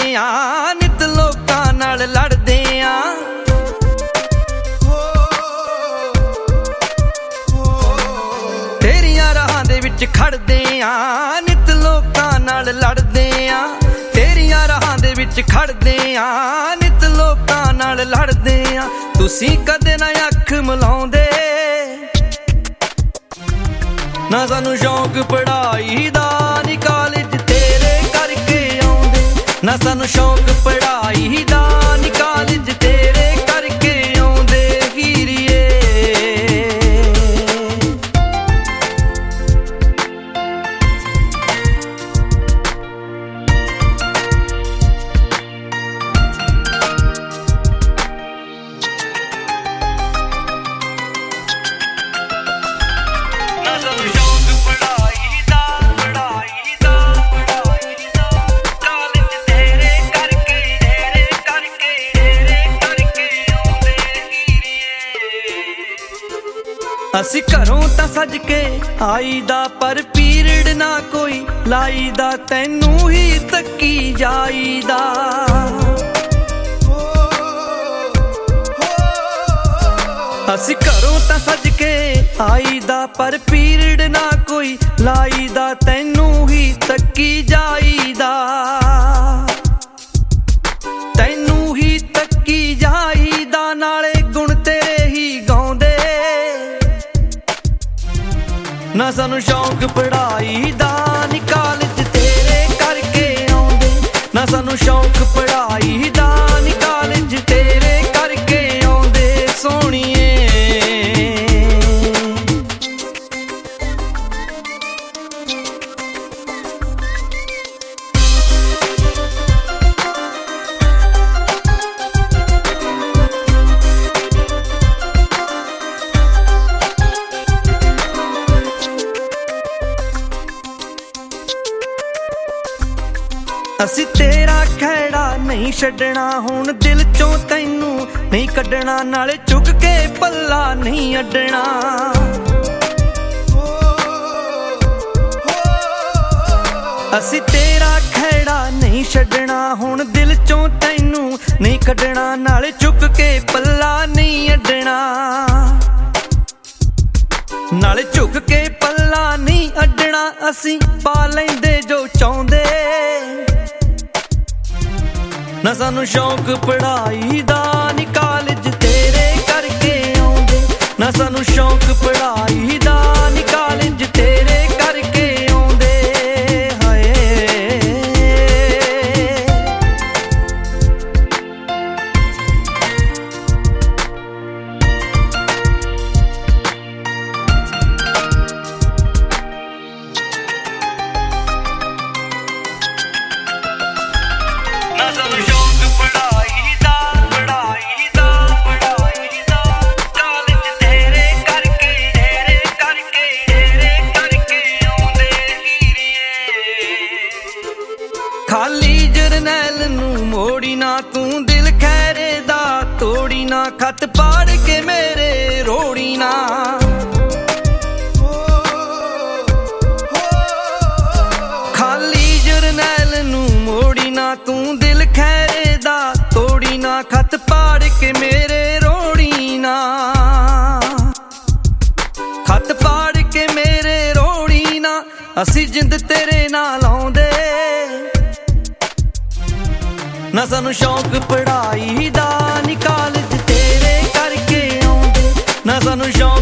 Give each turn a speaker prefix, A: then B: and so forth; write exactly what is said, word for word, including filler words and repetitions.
A: ਆਂ ਨਿਤ ਲੋਕਾਂ ਨਾਲ ਲੜਦੇ ਆਂ ਤੇਰੀਆਂ ਰਾਹਾਂ ਦੇ ਵਿੱਚ ਖੜਦੇ ਆਂ ਨਿਤ ਲੋਕਾਂ ਨਾਲ ਲੜਦੇ ਆਂ ਤੇਰੀਆਂ ਰਾਹਾਂ ਦੇ ਵਿੱਚ ਖੜਦੇ ਆਂ ਨਿਤ ਲੋਕਾਂ ਨਾਲ ਲੜਦੇ ਆਂ ਤੁਸੀਂ ਕਦੇ ਨਾ ਅੱਖ ਮਿਲਾਉਂਦੇ ਨਾ ਸਾਨੂੰ ਸ਼ੌਂਕ ਪੜ੍ਹਾਈ ਦਾ ਨੀ ਕਾਲਜ ਤੇਰੇ ਕਰਕੇ ਆਉਂਦੇ ਨਾ ਸਾਨੂੰ ਸ਼ੌਂਕ ਪੜ੍ਹਾਈ ਦਾ ਨੀ ਕਾਲਜ ਤੇਰੇ ਕਰਕੇ ਆਉਂਦੇ ਹੀਰੀਏ ਅਸੀਂ ਘਰੋਂ ਤਾਂ ਸੱਜ ਕੇ ਆਈਦਾ ਪਰ ਪੀਰੀਅਡ ਨਾ ਕੋਈ ਲਾਈਦਾ ਤੈਨੂੰ ਹੀ ਤੱਕੀ ਜਾਈਦਾ ਅਸੀਂ ਘਰੋਂ ਤਾਂ ਸੱਜ ਕੇ ਆਈਦਾ ਪਰ ਪੀਰੀਅਡ ਨਾ ਕੋਈ ਲਾਈਦਾ ਤੈਨੂੰ ਹੀ ਤੱਕੀ ਜਾਈਦਾ ਤੈਨੂੰ ਹੀ ਤੱਕੀ ਜਾਈਦਾ ਨਾਲੇ ਗੁਣ ਤੇਰੇ ਹੀ ਗਾਉਂਦੇ ਨਾ ਸਾਨੂੰ ਸ਼ੌਂਕ ਪੜ੍ਹਾਈ ਦਾ ਨੀ ਕਾਲਜ ਤੇਰੇ ਕਰਕੇ ਆਉਂਦੇ ਨਾ ਸਾਨੂੰ ਸ਼ੌਂਕ ਪੜ੍ਹਾਈ ਦਾ ਨੀ ਕਾਲਜ ਤੇਰੇ ਕਰਕੇ ਆਉਂਦੇ ਸੋਹਣੀਏ ਅਸੀਂ ਤੇਰਾ ਖਹਿੜਾ ਨਹੀਂ ਛੱਡਣਾ ਹੁਣ ਦਿਲ ਚੋਂ ਤੈਨੂੰ ਨਹੀਂ ਕੱਢਣਾ ਨਾਲੇ ਚੁੱਕ ਕੇ ਪੱਲਾ ਨਹੀਂ ਅੱਡਣਾ ਅਸੀਂ ਤੇਰਾ ਖਹਿੜਾ ਨਹੀਂ ਛੱਡਣਾ ਹੁਣ ਦਿਲ ਚੋਂ ਤੈਨੂੰ ਨਹੀਂ ਕੱਢਣਾ ਨਾਲੇ ਚੁੱਕ ਕੇ ਪੱਲਾ ਨਹੀਂ ਅੱਡਣਾ ਨਾਲੇ ਝੁਕ ਕੇ ਪੱਲਾ ਨਹੀਂ ਅੱਡਣਾ ਅਸੀਂ ਪਾ ਲੈਂਦੇ ਜੋ ਚਾਹੁੰਦੇ ਨਾ ਸਾਨੂੰ ਸ਼ੌਂਕ ਪੜ੍ਹਾਈ ਦਾ ਨੀ ਕਾਲਜ ਤੇਰੇ ਕਰਕੇ ਆਉਂਦੇ ਨਾ ਸਾਨੂੰ ਸ਼ੌਂਕ ਪੜ੍ਹਾਈ ਦਾ ਨੀ ਕਾਲਜ ਤੇਰੇ ਕਰਕੇ ਆਉਂਦੇ ਹਾਏ ਨਾ ਸਾਨੂੰ ਖਾਲੀ ਜਰਨੈਲ ਨੂੰ ਮੋੜੀ ਨਾ ਤੂੰ ਦਿਲ ਖੈਰੇ ਦਾ ਤੋੜੀ ਨਾ ਖੱਤ ਪਾੜ ਕੇ ਮੇਰੇ ਰੋੜੀ ਨਾ ਖਾਲੀ ਜਰਨੈਲ ਨੂੰ ਮੋੜੀ ਨਾ ਤੂੰ ਦਿਲ ਖੈਰੇ ਦਾ ਤੋੜੀ ਨਾ ਖੱਤ ਪਾੜ ਕੇ ਮੇਰੇ ਰੋੜੀ ਨਾ ਖੱਤ ਪਾੜ ਕੇ ਮੇਰੇ ਰੋੜੀ ਨਾ ਅਸੀਂ ਜਿੰਦ ਤੇਰੇ ਨਾਲ ਆਉਂਦੇ ਨਾ ਸਾਨੂੰ ਸ਼ੌਂਕ ਪੜ੍ਹਾਈ ਦਾ ਨੀ ਕਾਲਜ ਤੇਰੇ ਕਰਕੇ ਆਉਂਦੇ ਨਾ ਸਾਨੂੰ ਸ਼ੌਂਕ